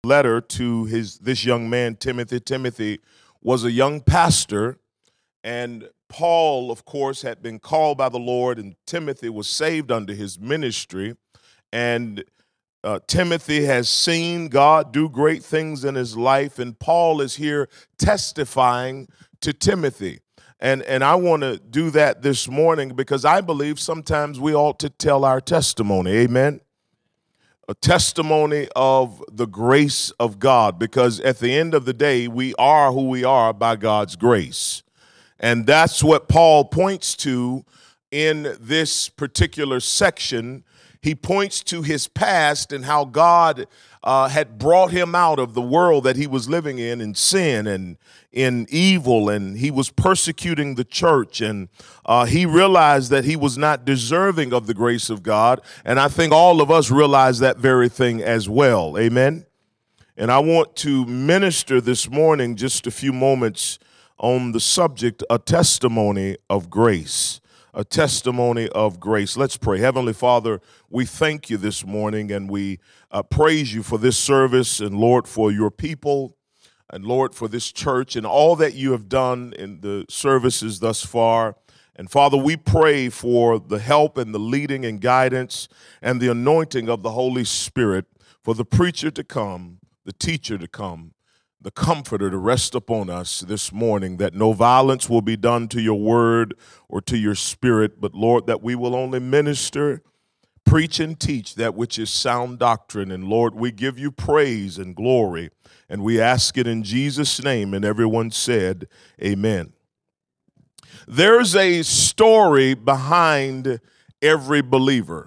letter to this young man, Timothy. Timothy was a young pastor, and Paul, of course, had been called by the Lord, and Timothy was saved under his ministry. And Timothy has seen God do great things in his life, and Paul is here testifying to Timothy. And I want to do that this morning because I believe sometimes we ought to tell our testimony. Amen. A testimony of the grace of God, because at the end of the day, we are who we are by God's grace. And that's what Paul points to in this particular section. He points to his past and how God had brought him out of the world that he was living in sin and in evil, and he was persecuting the church, and he realized that he was not deserving of the grace of God, and I think all of us realize that very thing as well. Amen? And I want to minister this morning just a few moments on the subject, a testimony of grace. A testimony of grace. Let's pray. Heavenly Father, we thank you this morning, and we praise you for this service, and Lord, for your people, and Lord, for this church and all that you have done in the services thus far. And Father, we pray for the help and the leading and guidance and the anointing of the Holy Spirit for the preacher to come, the teacher to come, the comforter to rest upon us this morning, that no violence will be done to your word or to your spirit, but Lord, that we will only minister, preach, and teach that which is sound doctrine. And Lord, we give you praise and glory, and we ask it in Jesus' name. And everyone said, amen. There's a story behind every believer.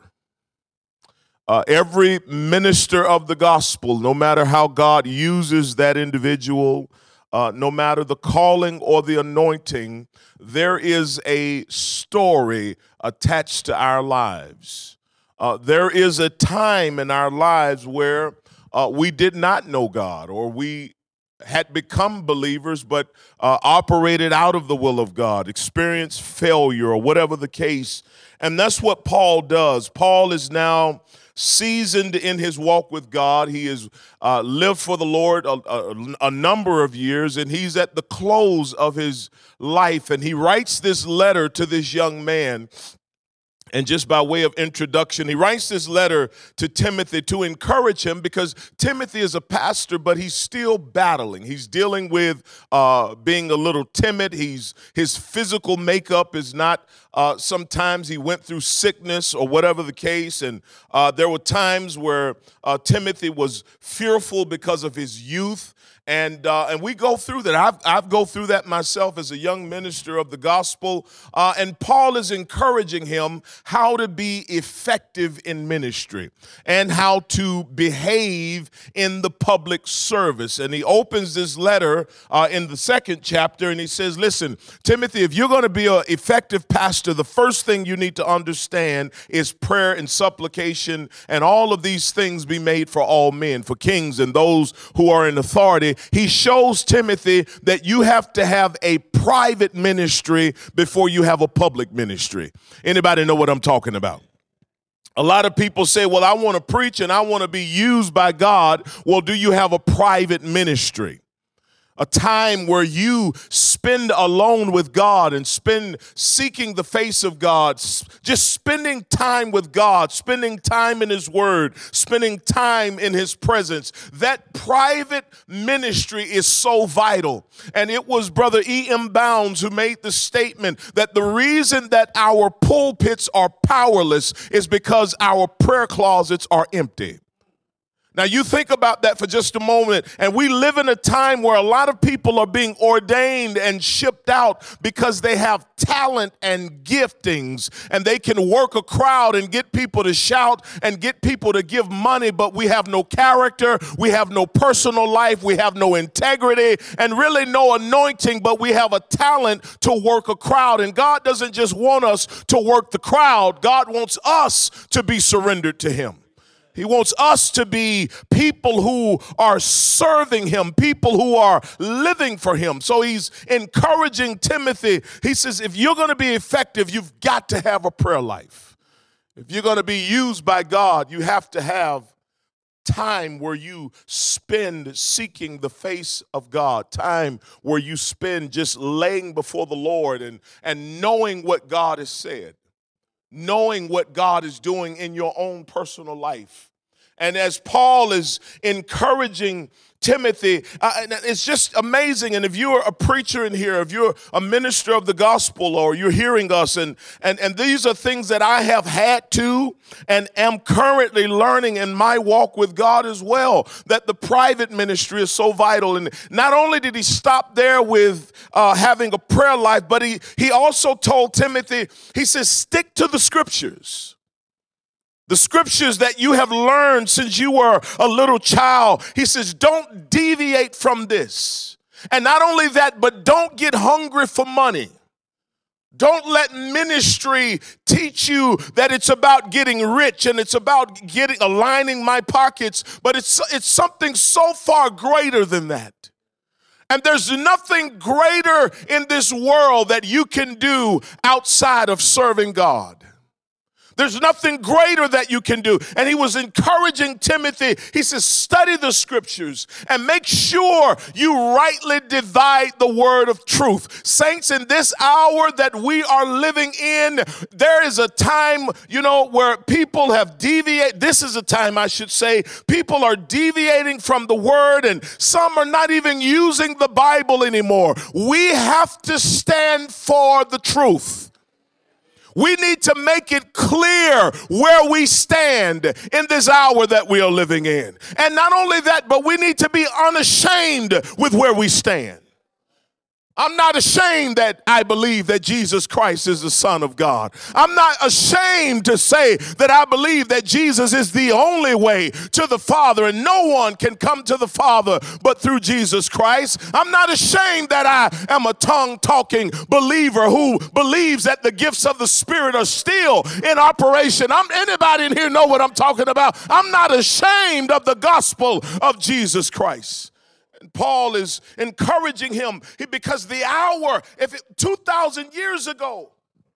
Every minister of the gospel, no matter how God uses that individual, no matter the calling or the anointing, there is a story attached to our lives. There is a time in our lives where we did not know God, or we had become believers but operated out of the will of God, experienced failure, or whatever the case. And that's what Paul does. Paul is now seasoned in his walk with God. He has lived for the Lord a number of years, and he's at the close of his life. And he writes this letter to this young man. And just by way of introduction, he writes this letter to Timothy to encourage him, because Timothy is a pastor, but he's still battling. He's dealing with being a little timid. His physical makeup is not, sometimes he went through sickness or whatever the case. And there were times where Timothy was fearful because of his youth. And we go through that. I've go through that myself as a young minister of the gospel. And Paul is encouraging him how to be effective in ministry and how to behave in the public service. And he opens this letter in the second chapter, and he says, listen, Timothy, if you're going to be an effective pastor, the first thing you need to understand is prayer and supplication, and all of these things be made for all men, for kings and those who are in authority. He shows Timothy that you have to have a private ministry before you have a public ministry. Anybody know what I'm talking about? A lot of people say, well, I want to preach and I want to be used by God. Well, do you have a private ministry? A time where you spend alone with God and spend seeking the face of God, just spending time with God, spending time in his word, spending time in his presence. That private ministry is so vital. And it was Brother E.M. Bounds who made the statement that the reason that our pulpits are powerless is because our prayer closets are empty. Now, you think about that for just a moment, and we live in a time where a lot of people are being ordained and shipped out because they have talent and giftings, and they can work a crowd and get people to shout and get people to give money, but we have no character, we have no personal life, we have no integrity, and really no anointing, but we have a talent to work a crowd. And God doesn't just want us to work the crowd, God wants us to be surrendered to him. He wants us to be people who are serving him, people who are living for him. So he's encouraging Timothy. He says, if you're going to be effective, you've got to have a prayer life. If you're going to be used by God, you have to have time where you spend seeking the face of God, time where you spend just laying before the Lord and knowing what God has said, knowing what God is doing in your own personal life. And as Paul is encouraging Timothy, it's just amazing. And if you're a preacher in here, if you're a minister of the gospel, or you're hearing us, and these are things that I have had to and am currently learning in my walk with God as well, that the private ministry is so vital. And not only did he stop there with having a prayer life, but he also told Timothy, he says, stick to the scriptures. The scriptures that you have learned since you were a little child. He says, don't deviate from this. And not only that, but don't get hungry for money. Don't let ministry teach you that it's about getting rich and it's about aligning my pockets, but it's something so far greater than that. And there's nothing greater in this world that you can do outside of serving God. There's nothing greater that you can do. And he was encouraging Timothy. He says, study the scriptures and make sure you rightly divide the word of truth. Saints, in this hour that we are living in, there is a time, where people have deviated. This is a time, I should say, people are deviating from the word, and some are not even using the Bible anymore. We have to stand for the truth. We need to make it clear where we stand in this hour that we are living in. And not only that, but we need to be unashamed with where we stand. I'm not ashamed that I believe that Jesus Christ is the Son of God. I'm not ashamed to say that I believe that Jesus is the only way to the Father, and no one can come to the Father but through Jesus Christ. I'm not ashamed that I am a tongue-talking believer who believes that the gifts of the Spirit are still in operation. Anybody in here know what I'm talking about? I'm not ashamed of the gospel of Jesus Christ. Paul is encouraging him because the hour, 2,000 years ago,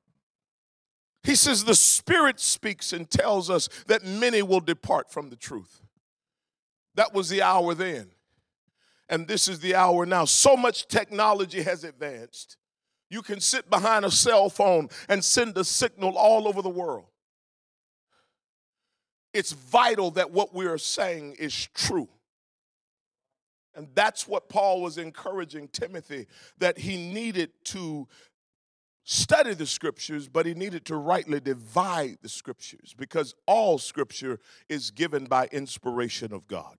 he says the Spirit speaks and tells us that many will depart from the truth. That was the hour then. And this is the hour now. So much technology has advanced. You can sit behind a cell phone and send a signal all over the world. It's vital that what we are saying is true. And that's what Paul was encouraging Timothy, that he needed to study the scriptures, but he needed to rightly divide the scriptures, because all scripture is given by inspiration of God.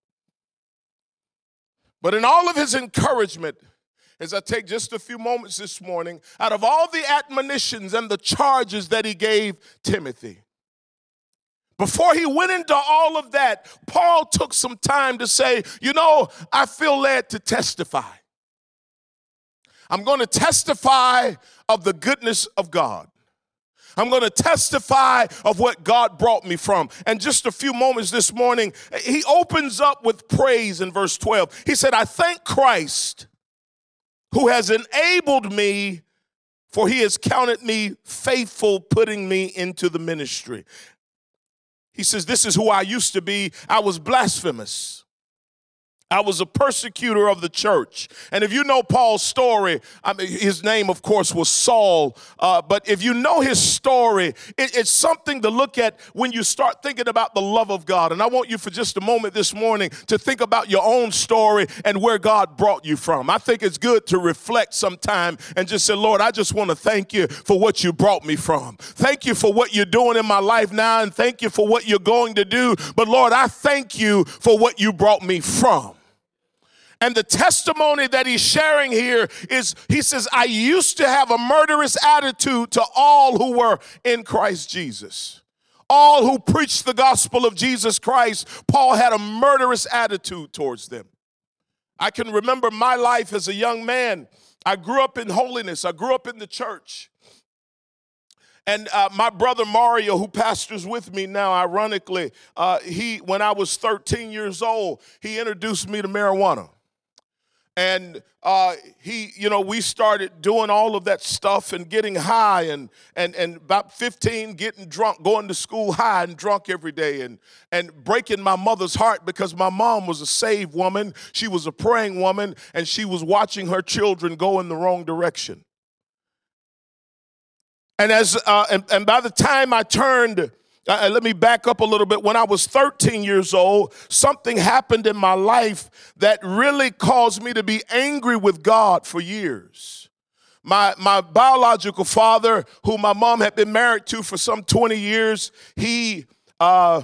But in all of his encouragement, as I take just a few moments this morning, out of all the admonitions and the charges that he gave Timothy, before he went into all of that, Paul took some time to say, I feel led to testify. I'm going to testify of the goodness of God. I'm going to testify of what God brought me from. And just a few moments this morning, he opens up with praise in verse 12. He said, I thank Christ who has enabled me, for he has counted me faithful, putting me into the ministry. He says, this is who I used to be. I was blasphemous. I was a persecutor of the church. And if you know Paul's story, his name, of course, was Saul. But if you know his story, it's something to look at when you start thinking about the love of God. And I want you for just a moment this morning to think about your own story and where God brought you from. I think it's good to reflect sometime and just say, Lord, I just want to thank you for what you brought me from. Thank you for what you're doing in my life now, and thank you for what you're going to do. But Lord, I thank you for what you brought me from. And the testimony that he's sharing here is, he says, I used to have a murderous attitude to all who were in Christ Jesus. All who preached the gospel of Jesus Christ, Paul had a murderous attitude towards them. I can remember my life as a young man. I grew up in holiness. I grew up in the church. And my brother Mario, who pastors with me now, ironically, when I was 13 years old, he introduced me to marijuana. And we started doing all of that stuff and getting high and about 15 getting drunk, going to school high and drunk every day and breaking my mother's heart because my mom was a saved woman. She was a praying woman, and she was watching her children go in the wrong direction. And and by the time I turned, let me back up a little bit. When I was 13 years old, something happened in my life that really caused me to be angry with God for years. My biological father, who my mom had been married to for some 20 years, he got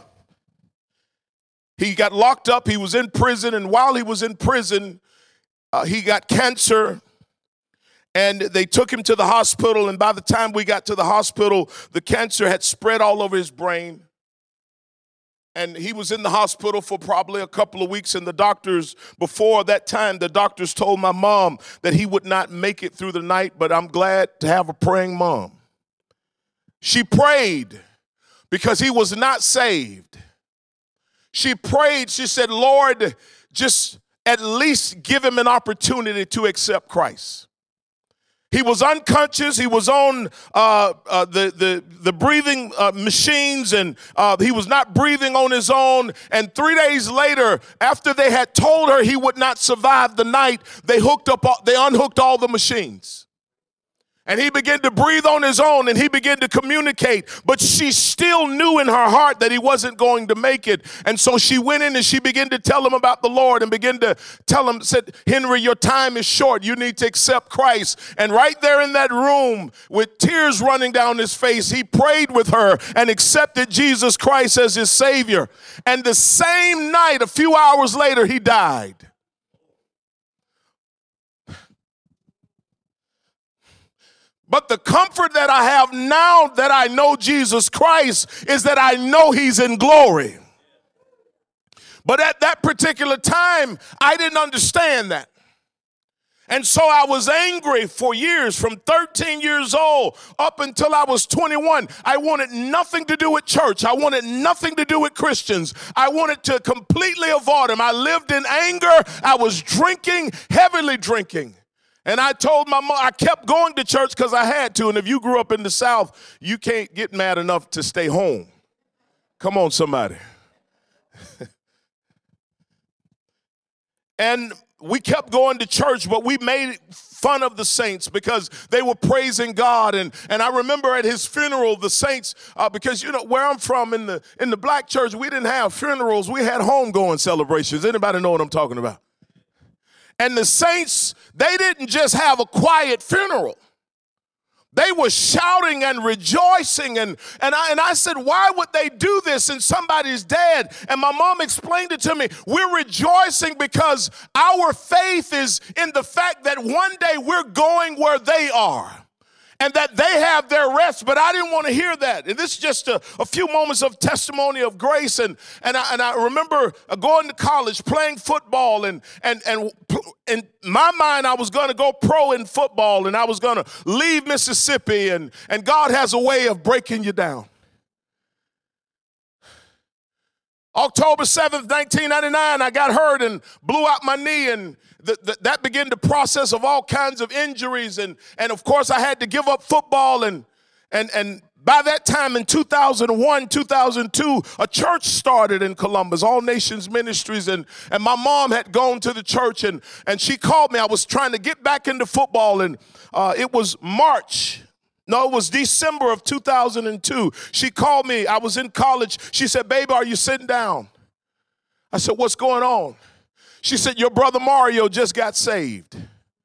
locked up. He was in prison, and while he was in prison, he got cancer. And they took him to the hospital, and by the time we got to the hospital, the cancer had spread all over his brain. And he was in the hospital for probably a couple of weeks, and before that time, the doctors told my mom that he would not make it through the night, but I'm glad to have a praying mom. She prayed because he was not saved. She prayed, she said, Lord, just at least give him an opportunity to accept Christ. He was unconscious. He was on the breathing machines, and he was not breathing on his own. And 3 days later, after they had told her he would not survive the night, they unhooked all the machines. And he began to breathe on his own, and he began to communicate. But she still knew in her heart that he wasn't going to make it. And so she went in and she began to tell him about the Lord and began to tell him, said, Henry, your time is short. You need to accept Christ. And right there in that room, with tears running down his face, he prayed with her and accepted Jesus Christ as his Savior. And the same night, a few hours later, he died. But the comfort that I have now that I know Jesus Christ is that I know he's in glory. But at that particular time, I didn't understand that. And so I was angry for years, from 13 years old up until I was 21. I wanted nothing to do with church. I wanted nothing to do with Christians. I wanted to completely avoid them. I lived in anger. I was drinking, heavily drinking. And I told my mom, I kept going to church because I had to. And if you grew up in the South, you can't get mad enough to stay home. Come on, somebody. And we kept going to church, but we made fun of the saints because they were praising God. And I remember at his funeral, the saints, because, where I'm from in the black church, we didn't have funerals. We had homegoing celebrations. Anybody know what I'm talking about? And the saints, they didn't just have a quiet funeral. They were shouting and rejoicing. And I said, why would they do this and somebody's dead? And my mom explained it to me. We're rejoicing because our faith is in the fact that one day we're going where they are. And that they have their rest, but I didn't want to hear that. And this is just a few moments of testimony of grace. And I remember going to college, playing football, and in my mind, I was going to go pro in football, and I was going to leave Mississippi, and God has a way of breaking you down. October 7th, 1999, I got hurt and blew out my knee, and that began the process of all kinds of injuries. And of course, I had to give up football. And by that time in 2001, 2002, a church started in Columbus, All Nations Ministries. And my mom had gone to the church, and she called me. I was trying to get back into football, and it was it was December of 2002. She called me. I was in college. She said, baby, are you sitting down? I said, what's going on? She said, your brother Mario just got saved.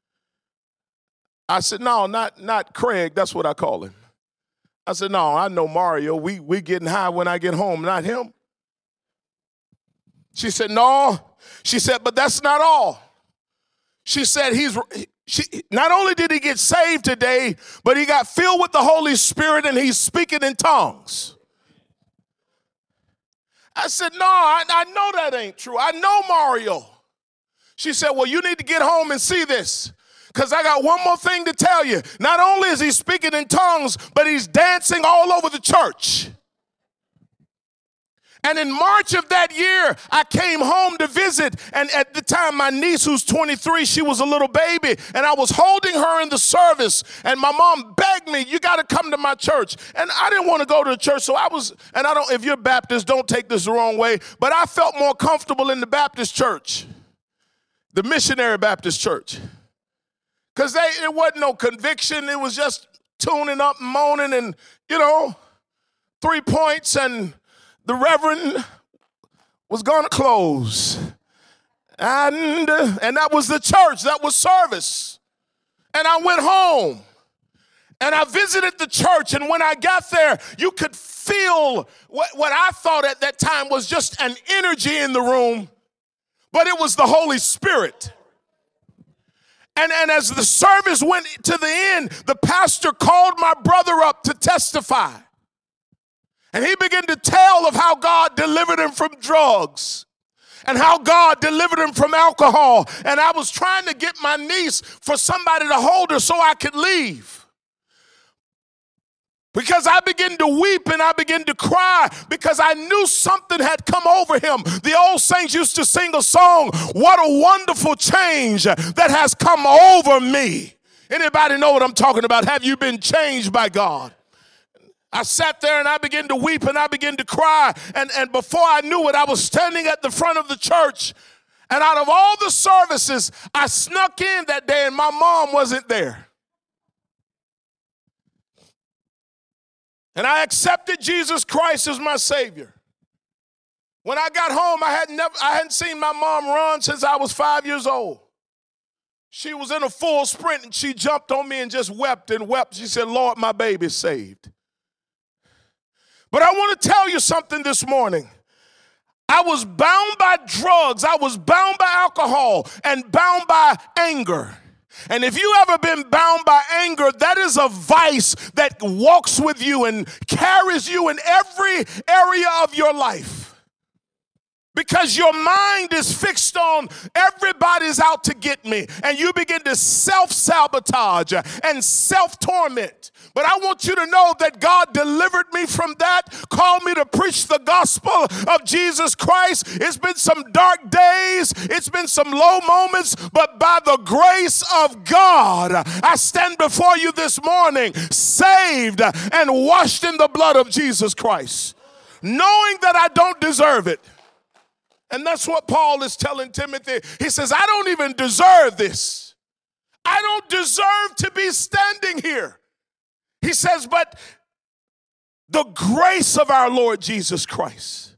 I said, no, not Craig. That's what I call him. I said, no, I know Mario. We getting high when I get home, not him. She said, no. She said, but that's not all. She said, not only did he get saved today, but he got filled with the Holy Spirit and he's speaking in tongues. I said, no, I know that ain't true. I know Mario. She said, well, you need to get home and see this, because I got one more thing to tell you. Not only is he speaking in tongues, but he's dancing all over the church. And in March of that year, I came home to visit. And at the time, my niece, who's 23, she was a little baby. And I was holding her in the service. And my mom begged me, you got to come to my church. And I didn't want to go to the church. So if you're Baptist, don't take this the wrong way. But I felt more comfortable in the Baptist church, the Missionary Baptist Church. Because it wasn't no conviction. It was just tuning up and moaning and, 3 points and the reverend was going to close. And that was the church. That was service. And I went home. And I visited the church. And when I got there, you could feel what I thought at that time was just an energy in the room. But it was the Holy Spirit. And as the service went to the end, the pastor called my brother up to testify. And he began to tell of how God delivered him from drugs and how God delivered him from alcohol. And I was trying to get my niece for somebody to hold her so I could leave. Because I began to weep and I began to cry because I knew something had come over him. The old saints used to sing a song, what a wonderful change that has come over me. Anybody know what I'm talking about? Have you been changed by God? I sat there and I began to weep and I began to cry. And before I knew it, I was standing at the front of the church. And out of all the services, I snuck in that day and my mom wasn't there. And I accepted Jesus Christ as my Savior. When I got home, I hadn't seen my mom run since I was 5 years old. She was in a full sprint and she jumped on me and just wept and wept. She said, Lord, my baby's saved. But I want to tell you something this morning. I was bound by drugs. I was bound by alcohol and bound by anger. And if you ever been bound by anger, that is a vice that walks with you and carries you in every area of your life. Because your mind is fixed on everybody's out to get me. And you begin to self-sabotage and self-torment. But I want you to know that God delivered me from that, called me to preach the gospel of Jesus Christ. It's been some dark days. It's been some low moments. But by the grace of God, I stand before you this morning, saved and washed in the blood of Jesus Christ, knowing that I don't deserve it. And that's what Paul is telling Timothy. He says, I don't even deserve this. I don't deserve to be standing here. He says, but the grace of our Lord Jesus Christ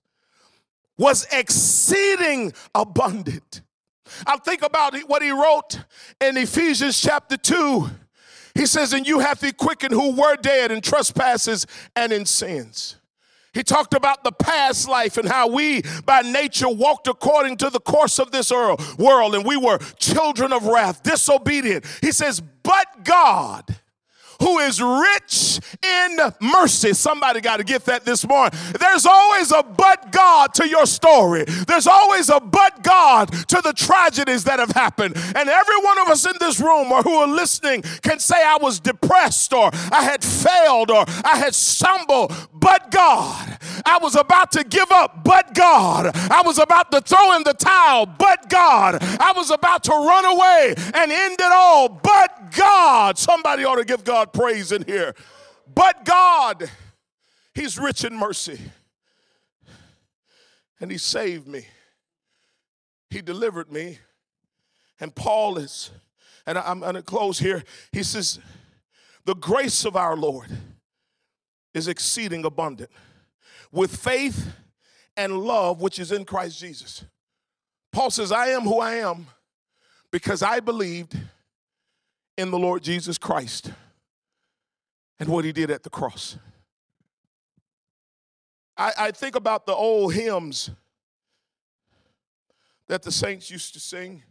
was exceeding abundant. I think about what he wrote in Ephesians chapter 2. He says, and you hath he quickened who were dead in trespasses and in sins. He talked about the past life and how we by nature walked according to the course of this world, and we were children of wrath, disobedient. He says, but God, who is rich in mercy. Somebody got to get that this morning. There's always a but God to your story. There's always a but God to the tragedies that have happened. And every one of us in this room or who are listening can say I was depressed or I had failed or I had stumbled, but God. I was about to give up, but God. I was about to throw in the towel, but God. I was about to run away and end it all, but God. Somebody ought to give God praise in here. But God, he's rich in mercy. And he saved me. He delivered me. And Paul is, and I'm going to close here. He says, the grace of our Lord is exceeding abundant with faith and love which is in Christ Jesus. Paul says, I am who I am because I believed in the Lord Jesus Christ and what he did at the cross. I think about the old hymns that the saints used to sing.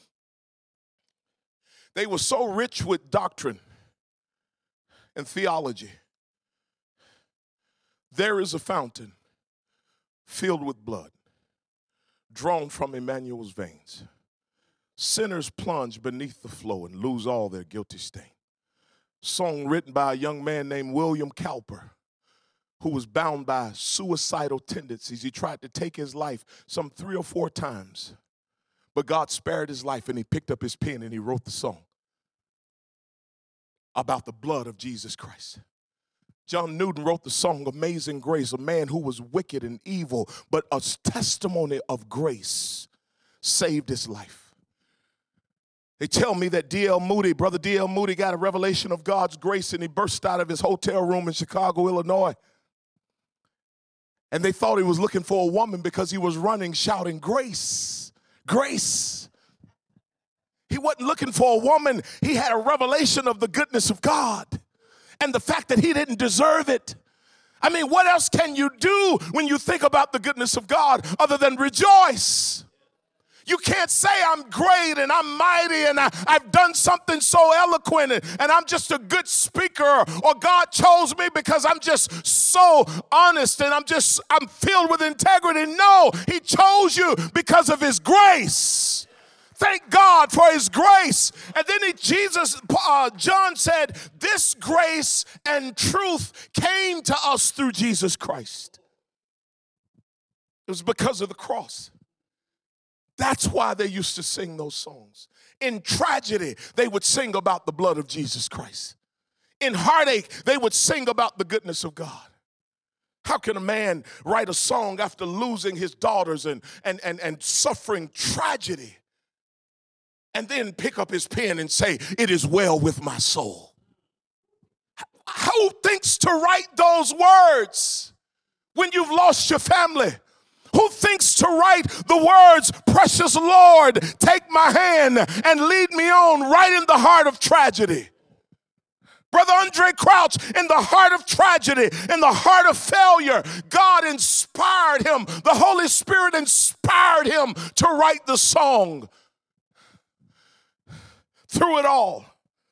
They were so rich with doctrine and theology. There is a fountain filled with blood, drawn from Emmanuel's veins. Sinners plunge beneath the flow and lose all their guilty stain. Song written by a young man named William Cowper. who was bound by suicidal tendencies. He tried to take his life some 3 or 4 times. But God spared his life, and he picked up his pen and he wrote the song about the blood of Jesus Christ. John Newton wrote the song Amazing Grace, a man who was wicked and evil, but a testimony of grace saved his life. They tell me that Brother D.L. Moody got a revelation of God's grace, and he burst out of his hotel room in Chicago, Illinois. And they thought he was looking for a woman because he was running shouting, "Grace, grace." He wasn't looking for a woman. He had a revelation of the goodness of God and the fact that he didn't deserve it. I mean, what else can you do when you think about the goodness of God other than rejoice? You can't say I'm great and I'm mighty and I've done something so eloquent and I'm just a good speaker, or God chose me because I'm just so honest and I'm filled with integrity. No, he chose you because of his grace. Thank God for his grace. And then John said, this grace and truth came to us through Jesus Christ. It was because of the cross. That's why they used to sing those songs. In tragedy, they would sing about the blood of Jesus Christ. In heartache, they would sing about the goodness of God. How can a man write a song after losing his daughters and suffering tragedy, and then pick up his pen and say, "It is well with my soul"? Who thinks to write those words when you've lost your family? Who thinks to write the words, "Precious Lord, take my hand and lead me on," right in the heart of tragedy? Brother Andre Crouch, in the heart of tragedy, in the heart of failure, God inspired him. The Holy Spirit inspired him to write the song. Through it all,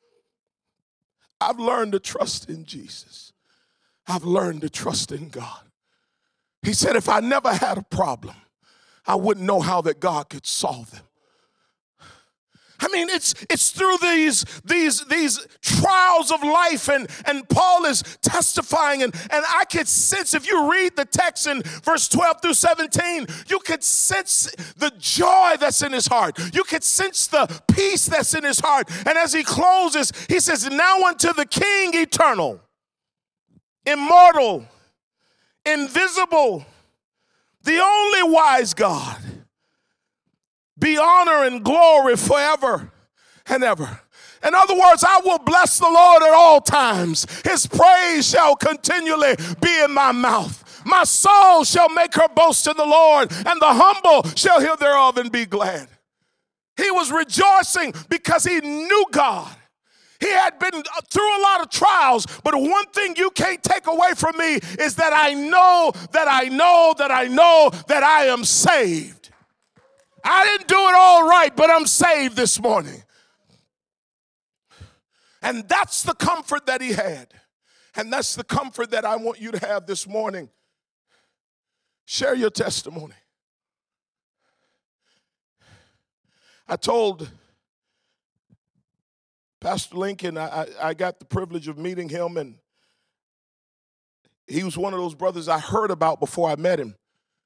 I've learned to trust in Jesus. I've learned to trust in God. He said if I never had a problem, I wouldn't know how that God could solve them. I mean, it's through these trials of life, and Paul is testifying, and I could sense, if you read the text in verse 12 through 17, you could sense the joy that's in his heart. You could sense the peace that's in his heart. And as he closes, he says, "Now unto the King eternal, immortal, invisible, the only wise God, be honor and glory forever and ever." In other words, I will bless the Lord at all times. His praise shall continually be in my mouth. My soul shall make her boast in the Lord, and the humble shall hear thereof and be glad. He was rejoicing because he knew God. He had been through a lot of trials, but one thing you can't take away from me is that I know that I am saved. I didn't do it all right, but I'm saved this morning. And that's the comfort that he had. And that's the comfort that I want you to have this morning. Share your testimony. I told Pastor Lincoln, I got the privilege of meeting him, and he was one of those brothers I heard about before I met him.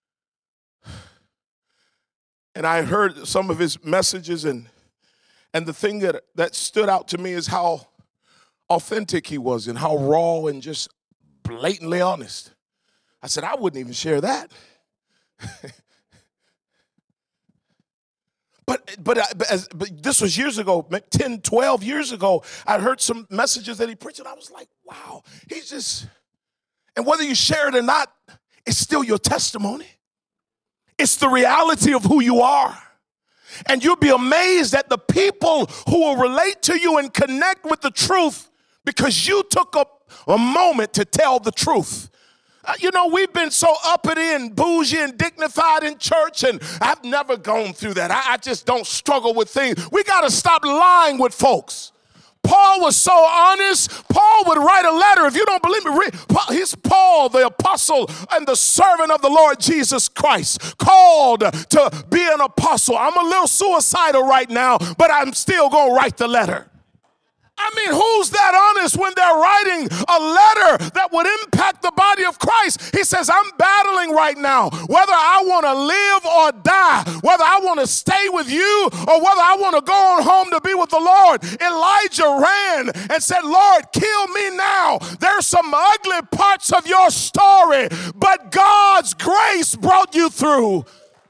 And I heard some of his messages, and the thing that stood out to me is how authentic he was and how raw and just blatantly honest. I said, I wouldn't even share that. But this was years ago, 10, 12 years ago. I heard some messages that he preached, and I was like, wow, he's just, and whether you share it or not, it's still your testimony. It's the reality of who you are. And you'll be amazed at the people who will relate to you and connect with the truth because you took a moment to tell the truth. We've been so uppity and bougie and dignified in church, and I've never gone through that. I just don't struggle with things. We got to stop lying with folks. Paul was so honest. Paul would write a letter. If you don't believe me, read. He's Paul, the apostle and the servant of the Lord Jesus Christ, called to be an apostle. I'm a little suicidal right now, but I'm still going to write the letter. I mean, who's that honest when they're writing a letter that would impact the body of Christ? He says, I'm battling right now, whether I want to live or die, whether I want to stay with you or whether I want to go on home to be with the Lord. Elijah ran and said, Lord, kill me now. There's some ugly parts of your story, but God's grace brought you through.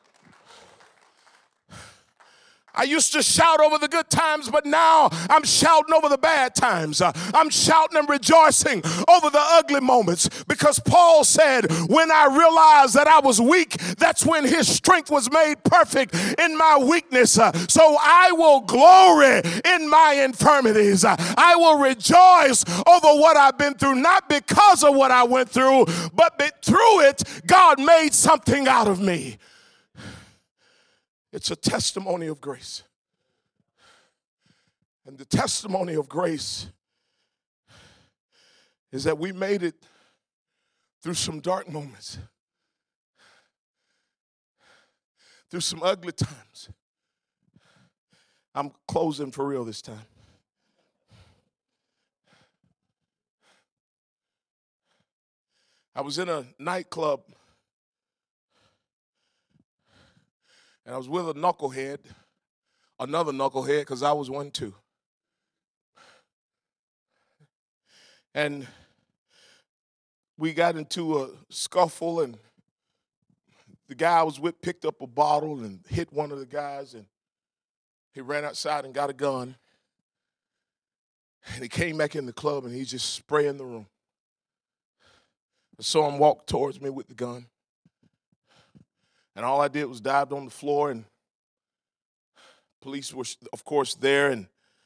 I used to shout over the good times, but now I'm shouting over the bad times. I'm shouting and rejoicing over the ugly moments, because Paul said, when I realized that I was weak, that's when his strength was made perfect in my weakness. So I will glory in my infirmities. I will rejoice over what I've been through, not because of what I went through, but through it, God made something out of me. It's a testimony of grace. And the testimony of grace is that we made it through some dark moments, through some ugly times. I'm closing for real this time. I was in a nightclub, and I was with a knucklehead, another knucklehead, because I was one too. And we got into a scuffle, and the guy I was with picked up a bottle and hit one of the guys, and he ran outside and got a gun. And he came back in the club, and he's just spraying the room. I saw him walk towards me with the gun. And all I did was dived on the floor, and police were, of course, there. And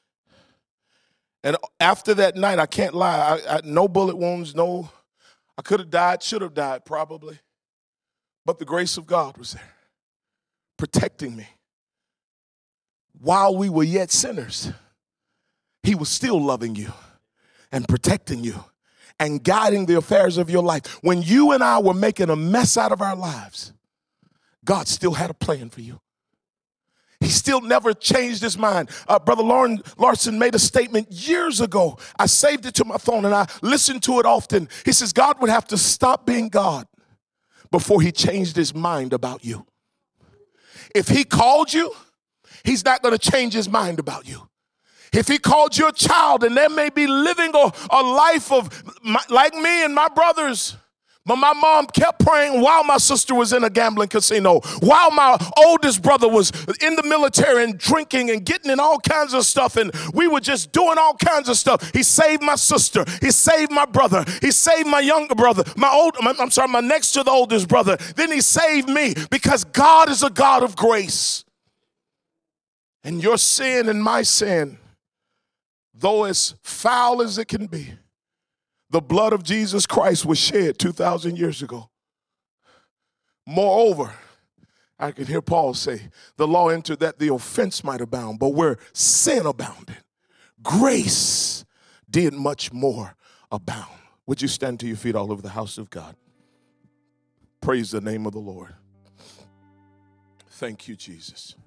after that night, I can't lie, I no bullet wounds, I could have died, should have died probably. But the grace of God was there, protecting me. While we were yet sinners, he was still loving you and protecting you and guiding the affairs of your life. When you and I were making a mess out of our lives, God still had a plan for you. He still never changed his mind. Brother Larson made a statement years ago. I saved it to my phone and I listened to it often. He says God would have to stop being God before he changed his mind about you. If he called you, he's not going to change his mind about you. If he called you a child, and there may be living a life like me and my brothers, but my mom kept praying while my sister was in a gambling casino, while my oldest brother was in the military and drinking and getting in all kinds of stuff, and we were just doing all kinds of stuff. He saved my sister. He saved my brother. He saved my younger brother, my next to the oldest brother. Then he saved me, because God is a God of grace. And your sin and my sin, though as foul as it can be, the blood of Jesus Christ was shed 2,000 years ago. Moreover, I can hear Paul say, the law entered that the offense might abound, but where sin abounded, grace did much more abound. Would you stand to your feet all over the house of God? Praise the name of the Lord. Thank you, Jesus.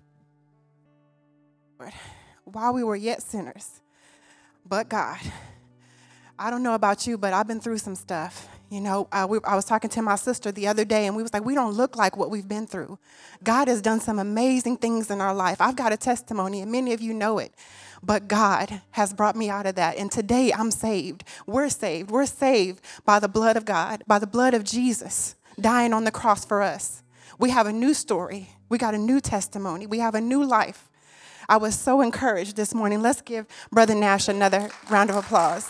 While we were yet sinners, but God. I don't know about you, but I've been through some stuff. You know, I was talking to my sister the other day, and we was like, we don't look like what we've been through. God has done some amazing things in our life. I've got a testimony, and many of you know it. But God has brought me out of that. And today I'm saved. We're saved. We're saved by the blood of God, by the blood of Jesus dying on the cross for us. We have a new story. We got a new testimony. We have a new life. I was so encouraged this morning. Let's give Brother Nash another round of applause.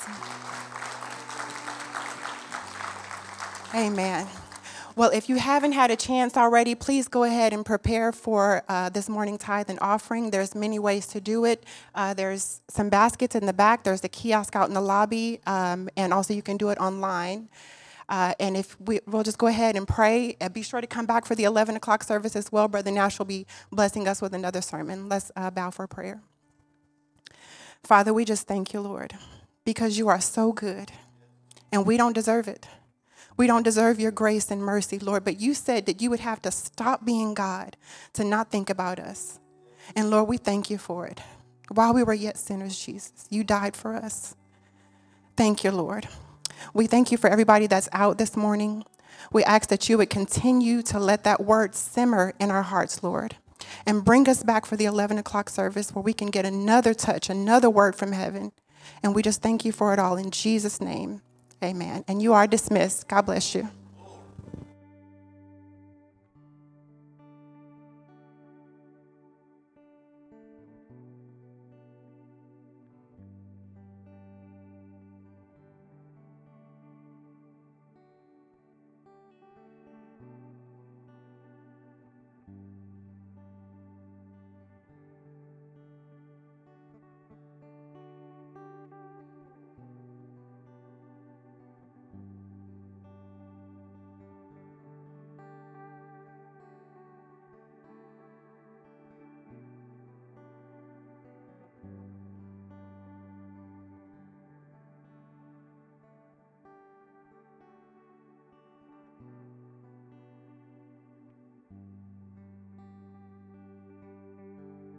Amen. Well, if you haven't had a chance already, please go ahead and prepare for this morning tithe and offering. There's many ways to do it. There's some baskets in the back. There's the kiosk out in the lobby, and also you can do it online. And if we'll just go ahead and pray. Be sure to come back for the 11 o'clock service as well. Brother Nash will be blessing us with another sermon. Let's bow for prayer. Father, we just thank you, Lord, because you are so good, and we don't deserve it. We don't deserve your grace and mercy, Lord, but you said that you would have to stop being God to not think about us. And Lord, we thank you for it. While we were yet sinners, Jesus, you died for us. Thank you, Lord. We thank you for everybody that's out this morning. We ask that you would continue to let that word simmer in our hearts, Lord, and bring us back for the 11 o'clock service where we can get another touch, another word from heaven. And we just thank you for it all in Jesus' name. Amen. And you are dismissed. God bless you.